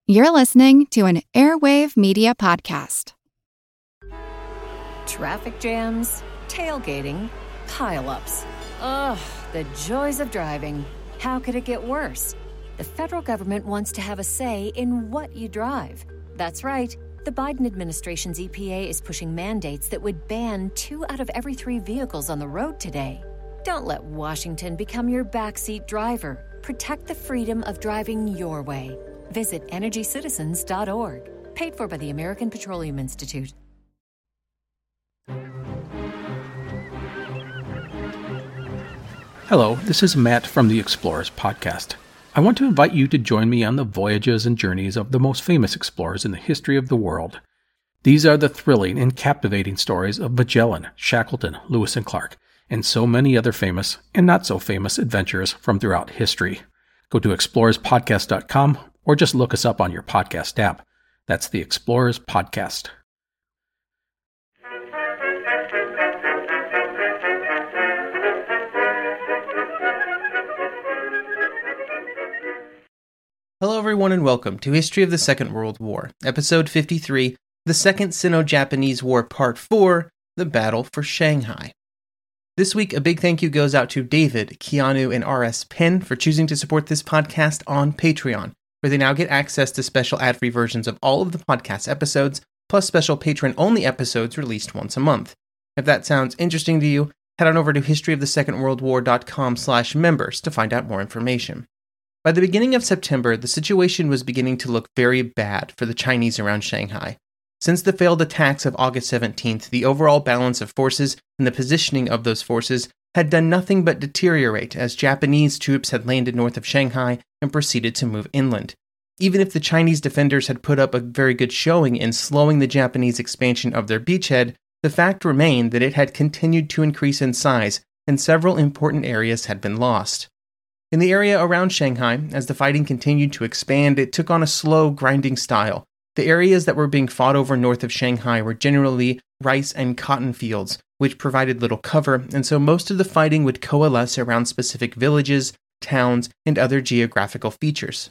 You're listening to an Airwave Media Podcast. Traffic jams, tailgating, pile-ups. Ugh, the joys of driving. How could it get worse? The federal government wants to have a say in what you drive. That's right. The Biden administration's EPA is pushing mandates that would ban 2 out of every 3 vehicles on the road today. Don't let Washington become your backseat driver. Protect the freedom of driving your way. Visit EnergyCitizens.org. Paid for by the American Petroleum Institute. Hello, this is Matt from the Explorers Podcast. I want to invite you to join me on the voyages and journeys of the most famous explorers in the history of the world. These are the thrilling and captivating stories of Magellan, Shackleton, Lewis and Clark, and so many other famous and not so famous adventurers from throughout history. Go to explorerspodcast.com or just look us up on your podcast app. That's the Explorers Podcast. Hello everyone and welcome to History of the Second World War, Episode 53, The Second Sino-Japanese War Part 4, The Battle for Shanghai. This week, a big thank you goes out to David, Keanu, and R.S. Penn for choosing to support this podcast on Patreon, where they now get access to special ad-free versions of all of the podcast episodes, plus special patron-only episodes released once a month. If that sounds interesting to you, head on over to historyofthesecondworldwar.com/members to find out more information. By the beginning of September, the situation was beginning to look very bad for the Chinese around Shanghai. Since the failed attacks of August 17th, the overall balance of forces and the positioning of those forces had done nothing but deteriorate as Japanese troops had landed north of Shanghai and proceeded to move inland. Even if the Chinese defenders had put up a very good showing in slowing the Japanese expansion of their beachhead, the fact remained that it had continued to increase in size and several important areas had been lost. In the area around Shanghai, as the fighting continued to expand, it took on a slow, grinding style. The areas that were being fought over north of Shanghai were generally rice and cotton fields, which provided little cover, and so most of the fighting would coalesce around specific villages, towns, and other geographical features.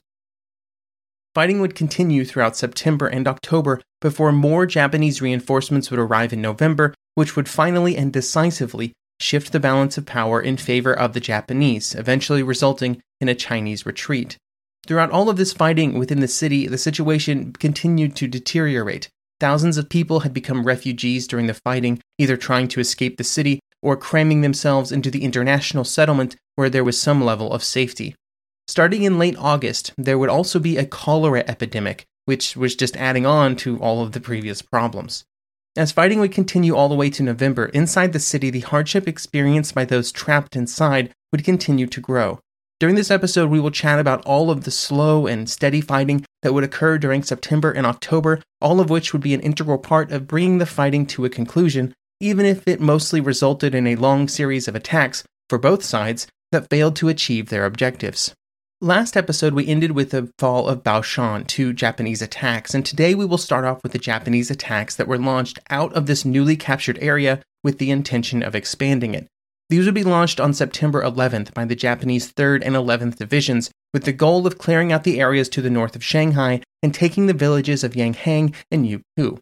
Fighting would continue throughout September and October before more Japanese reinforcements would arrive in November, which would finally and decisively shift the balance of power in favor of the Japanese, eventually resulting in a Chinese retreat. Throughout all of this fighting within the city, the situation continued to deteriorate. Thousands of people had become refugees during the fighting, either trying to escape the city or cramming themselves into the international settlement where there was some level of safety. Starting in late August, there would also be a cholera epidemic, which was just adding on to all of the previous problems. As fighting would continue all the way to November, inside the city, the hardship experienced by those trapped inside would continue to grow. During this episode, we will chat about all of the slow and steady fighting that would occur during September and October, all of which would be an integral part of bringing the fighting to a conclusion, even if it mostly resulted in a long series of attacks for both sides that failed to achieve their objectives. Last episode, we ended with the fall of Baoshan to Japanese attacks, and today we will start off with the Japanese attacks that were launched out of this newly captured area with the intention of expanding it. These would be launched on September 11th by the Japanese 3rd and 11th Divisions, with the goal of clearing out the areas to the north of Shanghai and taking the villages of Yanhang and Yupu.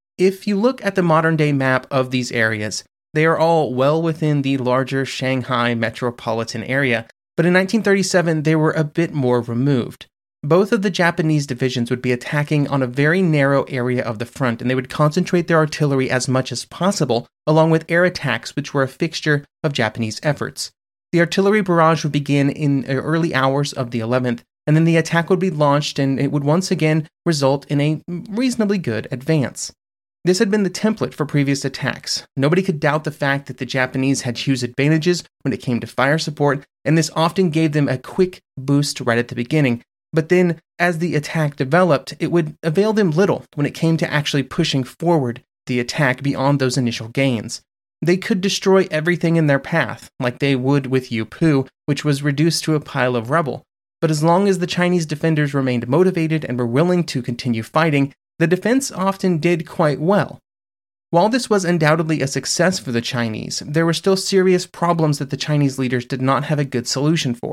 If you look at the modern-day map of these areas, they are all well within the larger Shanghai metropolitan area, but in 1937 they were a bit more removed. Both of the Japanese divisions would be attacking on a very narrow area of the front, and they would concentrate their artillery as much as possible, along with air attacks, which were a fixture of Japanese efforts. The artillery barrage would begin in the early hours of the 11th, and then the attack would be launched, and it would once again result in a reasonably good advance. This had been the template for previous attacks. Nobody could doubt the fact that the Japanese had huge advantages when it came to fire support, and this often gave them a quick boost right at the beginning. But then, as the attack developed, it would avail them little when it came to actually pushing forward the attack beyond those initial gains. They could destroy everything in their path, like they would with Yupu, which was reduced to a pile of rubble. But as long as the Chinese defenders remained motivated and were willing to continue fighting, the defense often did quite well. While this was undoubtedly a success for the Chinese, there were still serious problems that the Chinese leaders did not have a good solution for.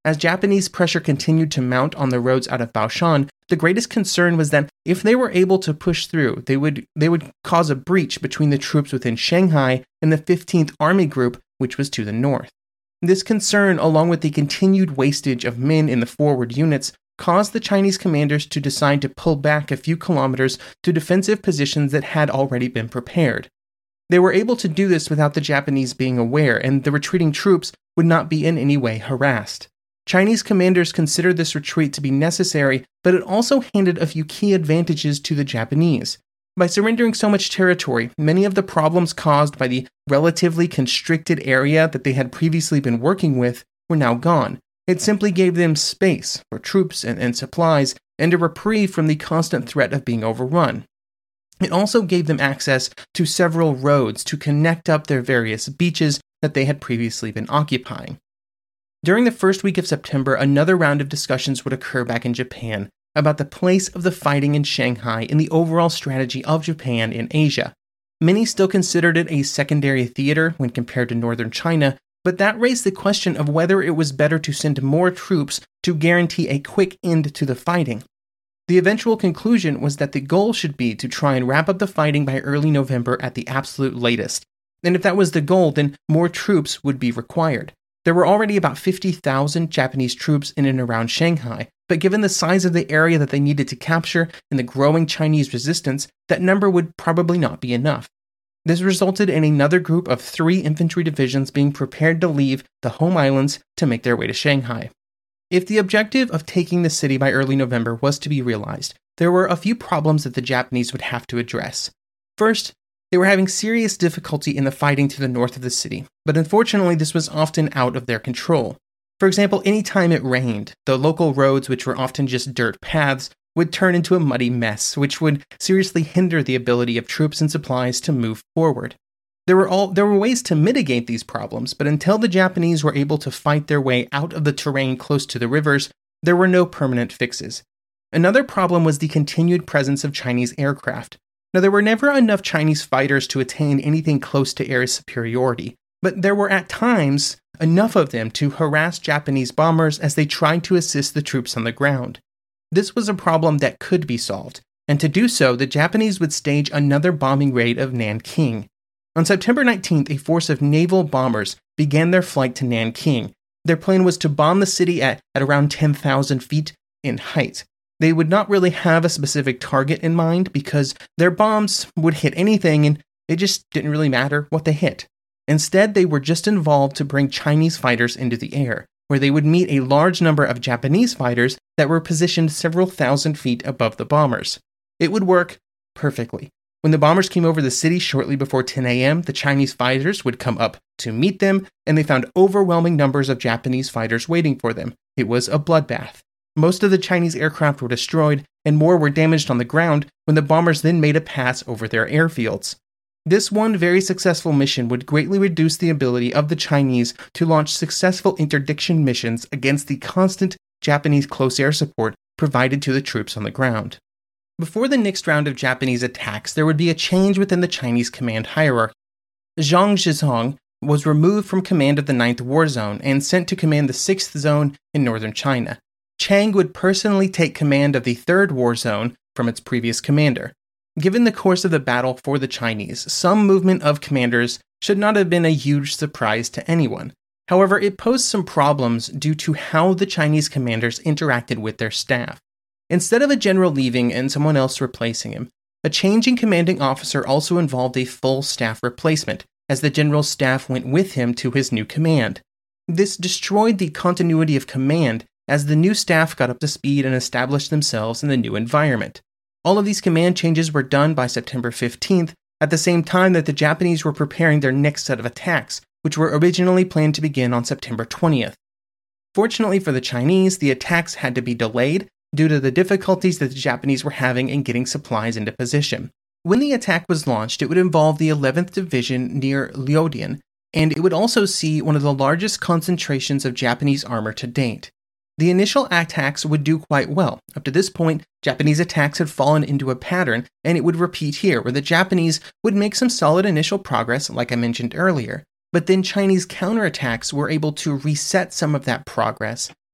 As Japanese pressure continued to mount on the roads out of Baoshan, the greatest concern was that if they were able to push through, they would cause a breach between the troops within Shanghai and the 15th Army Group, which was to the north. This concern, along with the continued wastage of men in the forward units, caused the Chinese commanders to decide to pull back a few kilometers to defensive positions that had already been prepared. They were able to do this without the Japanese being aware, and the retreating troops would not be in any way harassed. Chinese commanders considered this retreat to be necessary, but it also handed a few key advantages to the Japanese. By surrendering so much territory, many of the problems caused by the relatively constricted area that they had previously been working with were now gone. It simply gave them space for troops and supplies, and a reprieve from the constant threat of being overrun. It also gave them access to several roads to connect up their various beaches that they had previously been occupying. During the first week of September, another round of discussions would occur back in Japan about the place of the fighting in Shanghai in the overall strategy of Japan in Asia. Many still considered it a secondary theater when compared to northern China, but that raised the question of whether it was better to send more troops to guarantee a quick end to the fighting. The eventual conclusion was that the goal should be to try and wrap up the fighting by early November at the absolute latest, and if that was the goal, then more troops would be required. There were already about 50,000 Japanese troops in and around Shanghai, but given the size of the area that they needed to capture and the growing Chinese resistance, that number would probably not be enough. This resulted in another group of 3 infantry divisions being prepared to leave the home islands to make their way to Shanghai. If the objective of taking the city by early November was to be realized, there were a few problems that the Japanese would have to address. First, they were having serious difficulty in the fighting to the north of the city, but unfortunately this was often out of their control. For example, any time it rained, the local roads, which were often just dirt paths, would turn into a muddy mess, which would seriously hinder the ability of troops and supplies to move forward. There were ways to mitigate these problems, but until the Japanese were able to fight their way out of the terrain close to the rivers, there were no permanent fixes. Another problem was the continued presence of Chinese aircraft. Now, there were never enough Chinese fighters to attain anything close to air superiority, but there were at times enough of them to harass Japanese bombers as they tried to assist the troops on the ground. This was a problem that could be solved, and to do so, the Japanese would stage another bombing raid of Nanking. On September 19th, a force of naval bombers began their flight to Nanking. Their plan was to bomb the city at around 10,000 feet in height. They would not really have a specific target in mind because their bombs would hit anything and it just didn't really matter what they hit. Instead, they were just involved to bring Chinese fighters into the air, where they would meet a large number of Japanese fighters that were positioned several thousand feet above the bombers. It would work perfectly. When the bombers came over the city shortly before 10 a.m., the Chinese fighters would come up to meet them, and they found overwhelming numbers of Japanese fighters waiting for them. It was a bloodbath. Most of the Chinese aircraft were destroyed, and more were damaged on the ground when the bombers then made a pass over their airfields. This one very successful mission would greatly reduce the ability of the Chinese to launch successful interdiction missions against the constant Japanese close air support provided to the troops on the ground. Before the next round of Japanese attacks, there would be a change within the Chinese command hierarchy. Zhang Zhizong was removed from command of the 9th War Zone and sent to command the 6th Zone in northern China. Chang would personally take command of the 3rd War Zone from its previous commander. Given the course of the battle for the Chinese, some movement of commanders should not have been a huge surprise to anyone. However, it posed some problems due to how the Chinese commanders interacted with their staff. Instead of a general leaving and someone else replacing him, a change in commanding officer also involved a full staff replacement, as the general's staff went with him to his new command. This destroyed the continuity of command as the new staff got up to speed and established themselves in the new environment. All of these command changes were done by September 15th, at the same time that the Japanese were preparing their next set of attacks, which were originally planned to begin on September 20th. Fortunately for the Chinese, the attacks had to be delayed due to the difficulties that the Japanese were having in getting supplies into position. When the attack was launched, it would involve the 11th Division near Liudian, and it would also see one of the largest concentrations of Japanese armor to date. The initial attacks would do quite well. Up to this point, Japanese attacks had fallen into a pattern, and it would repeat here, where the Japanese would make some solid initial progress, like I mentioned earlier, but then Chinese counterattacks were able to reset some of that progress,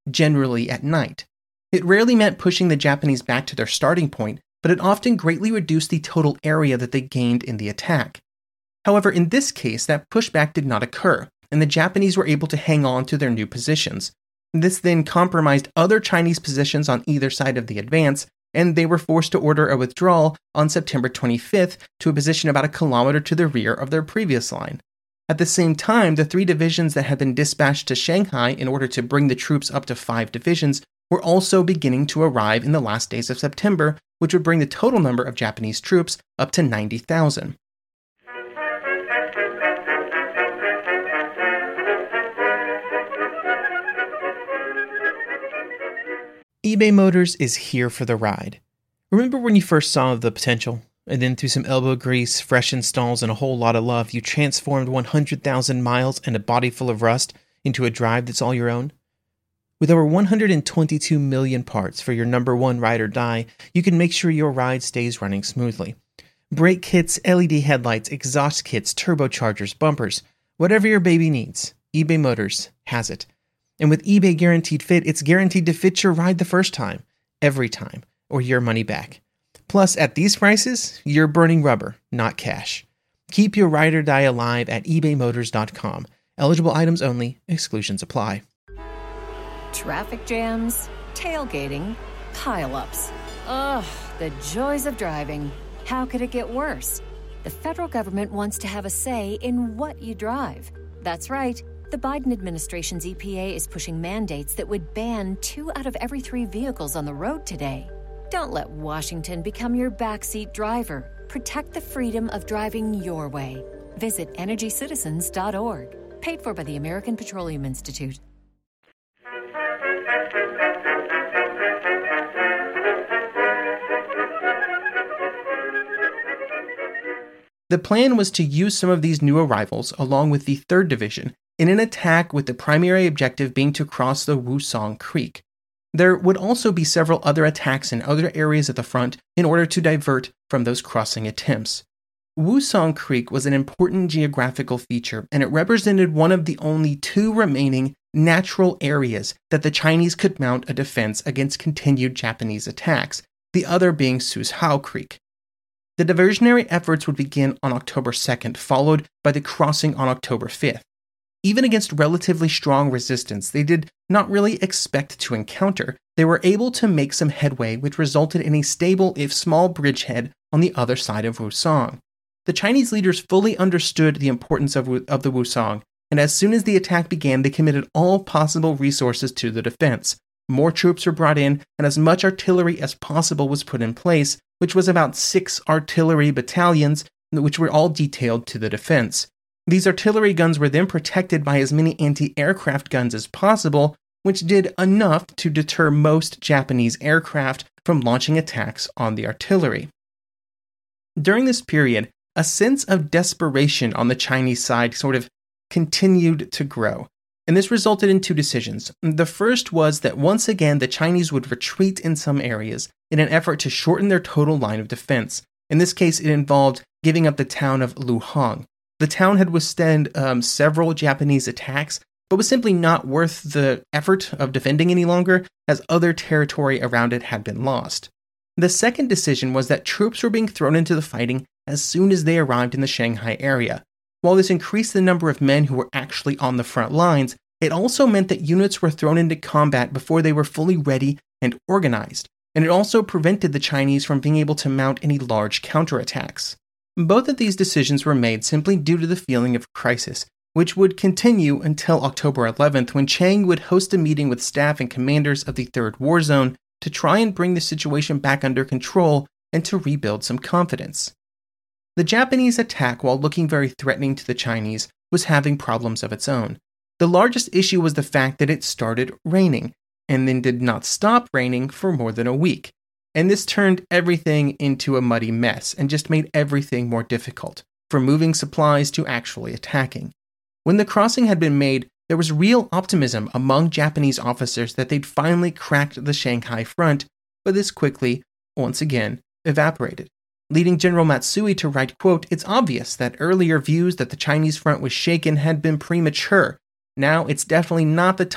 generally at night. It rarely meant pushing the Japanese back to their starting point, but it often greatly reduced the total area that they gained in the attack. However, in this case, that pushback did not occur, and the Japanese were able to hang on to their new positions. This then compromised other Chinese positions on either side of the advance, and they were forced to order a withdrawal on September 25th to a position about a kilometer to the rear of their previous line. At the same time, the 3 divisions that had been dispatched to Shanghai in order to bring the troops up to 5 divisions were also beginning to arrive in the last days of September, which would bring the total number of Japanese troops up to 90,000. eBay Motors is here for the ride. Remember when you first saw the potential? And then through some elbow grease, fresh installs, and a whole lot of love, you transformed 100,000 miles and a body full of rust into a drive that's all your own? With over 122 million parts for your number one ride or die, you can make sure your ride stays running smoothly. Brake kits, LED headlights, exhaust kits, turbochargers, bumpers, whatever your baby needs, eBay Motors has it. And with eBay Guaranteed Fit, it's guaranteed to fit your ride the first time, every time, or your money back. Plus, at these prices, you're burning rubber, not cash. Keep your ride or die alive at ebaymotors.com. Eligible items only. Exclusions apply. Traffic jams, tailgating, pile-ups. Ugh, the joys of driving. How could it get worse? The federal government wants to have a say in what you drive. That's right. The Biden administration's EPA is pushing mandates that would ban 2 out of every 3 vehicles on the road today. Don't let Washington become your backseat driver. Protect the freedom of driving your way. Visit EnergyCitizens.org. Paid for by the American Petroleum Institute. The plan was to use some of these new arrivals along with the 3rd Division in an attack with the primary objective being to cross the Wusong Creek. There would also be several other attacks in other areas of the front in order to divert from those crossing attempts. Wusong Creek was an important geographical feature, and it represented one of the only 2 remaining natural areas that the Chinese could mount a defense against continued Japanese attacks, the other being Suzhou Creek. The diversionary efforts would begin on October 2nd, followed by the crossing on October 5th. Even against relatively strong resistance they did not really expect to encounter, they were able to make some headway, which resulted in a stable if small bridgehead on the other side of Wusong. The Chinese leaders fully understood the importance of the Wusong, and as soon as the attack began, they committed all possible resources to the defense. More troops were brought in, and as much artillery as possible was put in place, which was about 6 artillery battalions, which were all detailed to the defense. These artillery guns were then protected by as many anti-aircraft guns as possible, which did enough to deter most Japanese aircraft from launching attacks on the artillery. During this period, a sense of desperation on the Chinese side sort of continued to grow, and this resulted in 2 decisions. The first was that once again the Chinese would retreat in some areas in an effort to shorten their total line of defense. In this case, it involved giving up the town of Luhang. The town had withstood several Japanese attacks, but was simply not worth the effort of defending any longer, as other territory around it had been lost. The second decision was that troops were being thrown into the fighting as soon as they arrived in the Shanghai area. While this increased the number of men who were actually on the front lines, it also meant that units were thrown into combat before they were fully ready and organized, and it also prevented the Chinese from being able to mount any large counterattacks. Both of these decisions were made simply due to the feeling of crisis, which would continue until October 11th, when Chiang would host a meeting with staff and commanders of the 3rd War Zone to try and bring the situation back under control and to rebuild some confidence. The Japanese attack, while looking very threatening to the Chinese, was having problems of its own. The largest issue was the fact that it started raining, and then did not stop raining for more than a week. And this turned everything into a muddy mess and just made everything more difficult, from moving supplies to actually attacking. When the crossing had been made, there was real optimism among Japanese officers that they'd finally cracked the Shanghai front, but this quickly, once again, evaporated, leading General Matsui to write, quote, "It's obvious that earlier views that the Chinese front was shaken had been premature. Now it's definitely not the time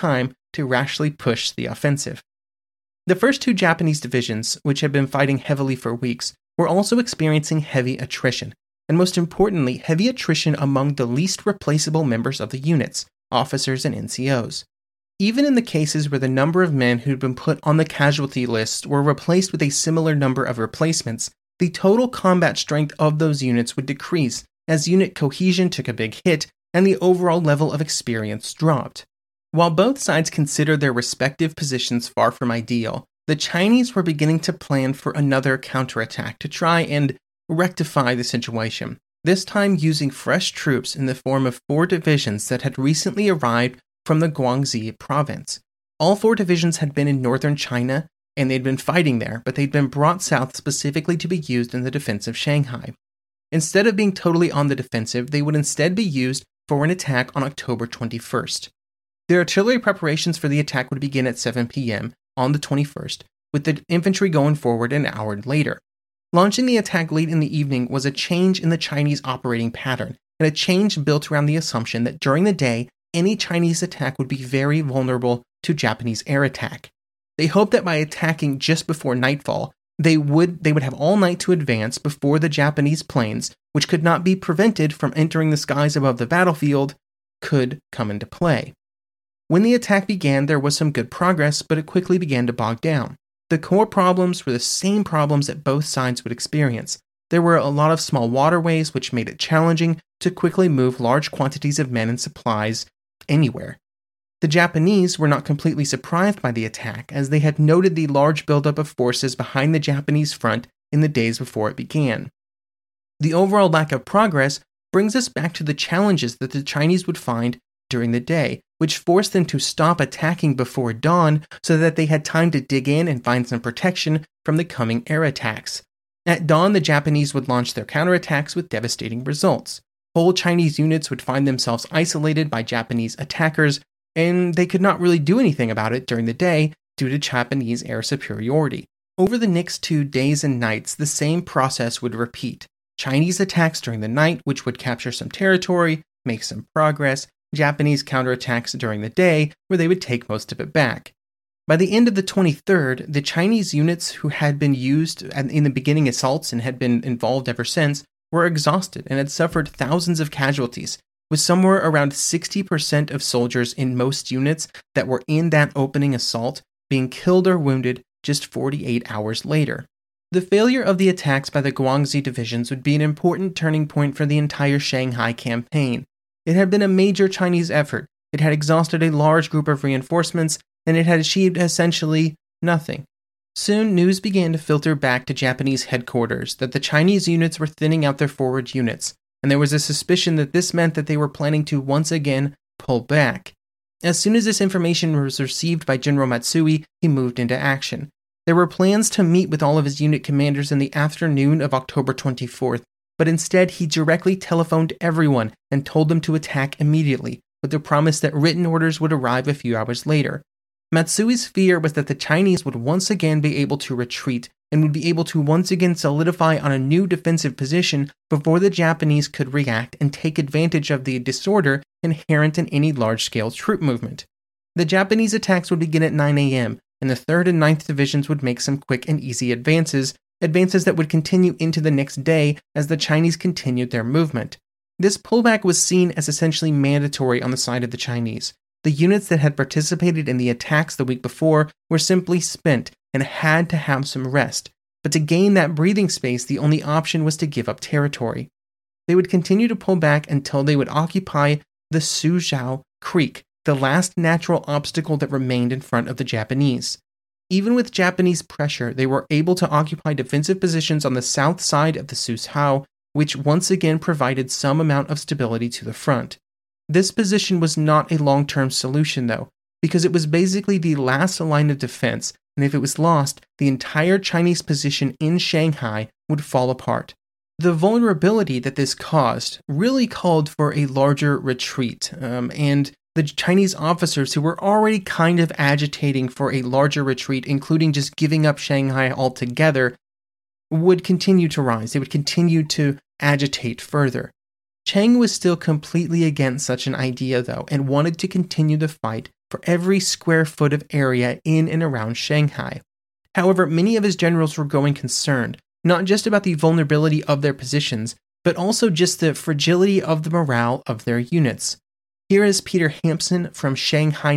to rashly push the offensive. The first two Japanese divisions, which had been fighting heavily for weeks, were also experiencing heavy attrition, and most importantly, heavy attrition among the least replaceable members of the units, officers and NCOs. Even in the cases where the number of men who'd been put on the casualty list were replaced with a similar number of replacements, the total combat strength of those units would decrease as unit cohesion took a big hit and the overall level of experience dropped. While both sides considered their respective positions far from ideal, the Chinese were beginning to plan for another counterattack to try and rectify the situation, this time using fresh troops in the form of 4 divisions that had recently arrived from the Guangxi province. All 4 divisions had been in northern China, and they'd been fighting there, but they'd been brought south specifically to be used in the defense of Shanghai. Instead of being totally on the defensive, they would instead be used for an attack on October 21st. The artillery preparations for the attack would begin at 7 p.m. on the 21st, with the infantry going forward an hour later. Launching the attack late in the evening was a change in the Chinese operating pattern, and a change built around the assumption that during the day, any Chinese attack would be very vulnerable to Japanese air attack. They hoped that by attacking just before nightfall, they would have all night to advance before the Japanese planes, which could not be prevented from entering the skies above the battlefield, could come into play. When the attack began, there was some good progress, but it quickly began to bog down. The core problems were the same problems that both sides would experience. There were a lot of small waterways, which made it challenging to quickly move large quantities of men and supplies anywhere. The Japanese were not completely surprised by the attack, as they had noted the large buildup of forces behind the Japanese front in the days before it began. The overall lack of progress brings us back to the challenges that the Chinese would find during the day, which forced them to stop attacking before dawn so that they had time to dig in and find some protection from the coming air attacks. At dawn, the Japanese would launch their counterattacks with devastating results. Whole Chinese units would find themselves isolated by Japanese attackers, and they could not really do anything about it during the day due to Japanese air superiority. Over the next 2 days and nights, the same process would repeat. Chinese attacks during the night, which would capture some territory, make some progress, Japanese counterattacks during the day, where they would take most of it back. By the end of the 23rd, the Chinese units who had been used in the beginning assaults and had been involved ever since were exhausted and had suffered thousands of casualties, with somewhere around 60% of soldiers in most units that were in that opening assault being killed or wounded just 48 hours later. The failure of the attacks by the Guangxi divisions would be an important turning point for the entire Shanghai campaign. It had been a major Chinese effort, it had exhausted a large group of reinforcements, and it had achieved essentially nothing. Soon, news began to filter back to Japanese headquarters that the Chinese units were thinning out their forward units, and there was a suspicion that this meant that they were planning to once again pull back. As soon as this information was received by General Matsui, he moved into action. There were plans to meet with all of his unit commanders in the afternoon of October 24th, but instead he directly telephoned everyone and told them to attack immediately, with the promise that written orders would arrive a few hours later. Matsui's fear was that the Chinese would once again be able to retreat and would be able to once again solidify on a new defensive position before the Japanese could react and take advantage of the disorder inherent in any large-scale troop movement. The Japanese attacks would begin at 9 a.m., and the 3rd and 9th Divisions would make some quick and easy advances that would continue into the next day as the Chinese continued their movement. This pullback was seen as essentially mandatory on the side of the Chinese. The units that had participated in the attacks the week before were simply spent and had to have some rest, but to gain that breathing space, the only option was to give up territory. They would continue to pull back until they would occupy the Suzhou Creek, the last natural obstacle that remained in front of the Japanese. Even with Japanese pressure, they were able to occupy defensive positions on the south side of the Suzhou, which once again provided some amount of stability to the front. This position was not a long-term solution, though, because it was basically the last line of defense, and if it was lost, the entire Chinese position in Shanghai would fall apart. The vulnerability that this caused really called for a larger retreat, and the Chinese officers who were already kind of agitating for a larger retreat, including just giving up Shanghai altogether, would continue to rise. They would continue to agitate further. Cheng was still completely against such an idea, though, and wanted to continue the fight for every square foot of area in and around Shanghai. However, many of his generals were growing concerned, not just about the vulnerability of their positions, but also just the fragility of the morale of their units. Here is Peter Hampson from Shanghai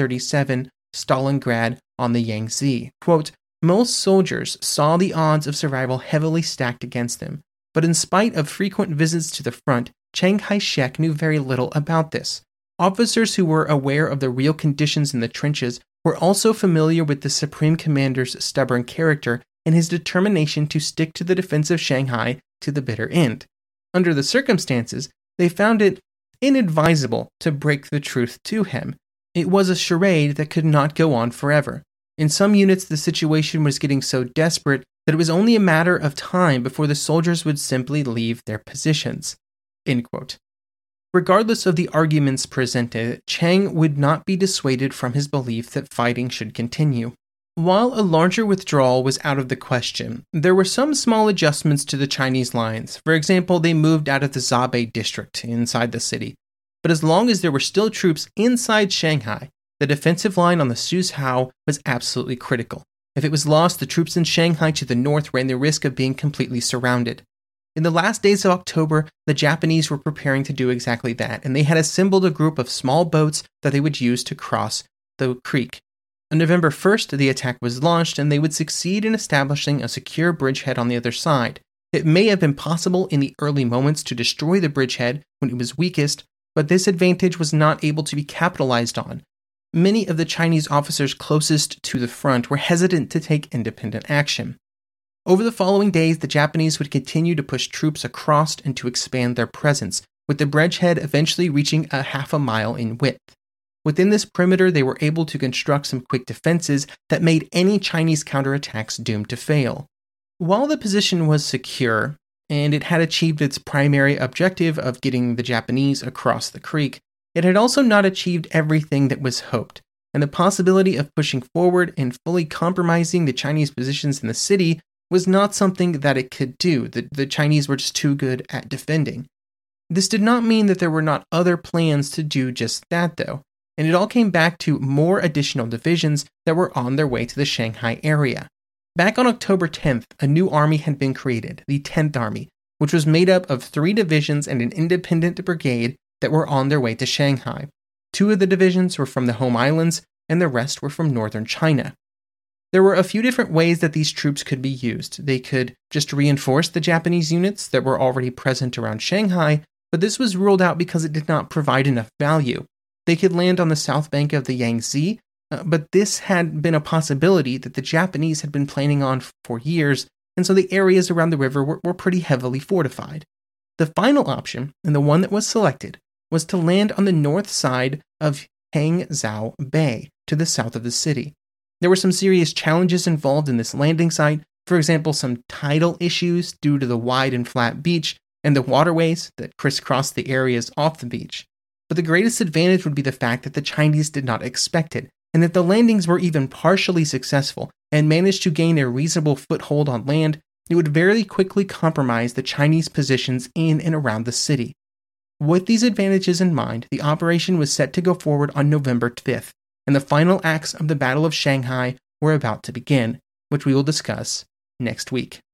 1937, Stalingrad on the Yangtze. Quote, "Most soldiers saw the odds of survival heavily stacked against them, but in spite of frequent visits to the front, Chiang Kai-shek knew very little about this. Officers who were aware of the real conditions in the trenches were also familiar with the Supreme Commander's stubborn character and his determination to stick to the defense of Shanghai to the bitter end. Under the circumstances, they found it inadvisable to break the truth to him. It was a charade that could not go on forever. In some units, the situation was getting so desperate that it was only a matter of time before the soldiers would simply leave their positions." End quote. Regardless of the arguments presented, Chiang would not be dissuaded from his belief that fighting should continue. While a larger withdrawal was out of the question, there were some small adjustments to the Chinese lines. For example, they moved out of the Zabei district inside the city. But as long as there were still troops inside Shanghai, the defensive line on the Suzhou was absolutely critical. If it was lost, the troops in Shanghai to the north ran the risk of being completely surrounded. In the last days of October, the Japanese were preparing to do exactly that, and they had assembled a group of small boats that they would use to cross the creek. On November 1st, the attack was launched, and they would succeed in establishing a secure bridgehead on the other side. It may have been possible in the early moments to destroy the bridgehead when it was weakest, but this advantage was not able to be capitalized on. Many of the Chinese officers closest to the front were hesitant to take independent action. Over the following days, the Japanese would continue to push troops across and to expand their presence, with the bridgehead eventually reaching a half a mile in width. Within this perimeter, they were able to construct some quick defenses that made any Chinese counterattacks doomed to fail. While the position was secure, and it had achieved its primary objective of getting the Japanese across the creek, it had also not achieved everything that was hoped, and the possibility of pushing forward and fully compromising the Chinese positions in the city was not something that it could do. The Chinese were just too good at defending. This did not mean that there were not other plans to do just that, though, and it all came back to more additional divisions that were on their way to the Shanghai area. Back on October 10th, a new army had been created, the 10th Army, which was made up of 3 divisions and an independent brigade that were on their way to Shanghai. 2 of the divisions were from the home islands, and the rest were from northern China. There were a few different ways that these troops could be used. They could just reinforce the Japanese units that were already present around Shanghai, but this was ruled out because it did not provide enough value. They could land on the south bank of the Yangtze, but this had been a possibility that the Japanese had been planning on for years, and so the areas around the river were pretty heavily fortified. The final option, and the one that was selected, was to land on the north side of Hangzhou Bay, to the south of the city. There were some serious challenges involved in this landing site, for example, some tidal issues due to the wide and flat beach and the waterways that crisscrossed the areas off the beach. But the greatest advantage would be the fact that the Chinese did not expect it, and that the landings were even partially successful and managed to gain a reasonable foothold on land. It would very quickly compromise the Chinese positions in and around the city. With these advantages in mind, the operation was set to go forward on November 5th, and the final acts of the Battle of Shanghai were about to begin, which we will discuss next week.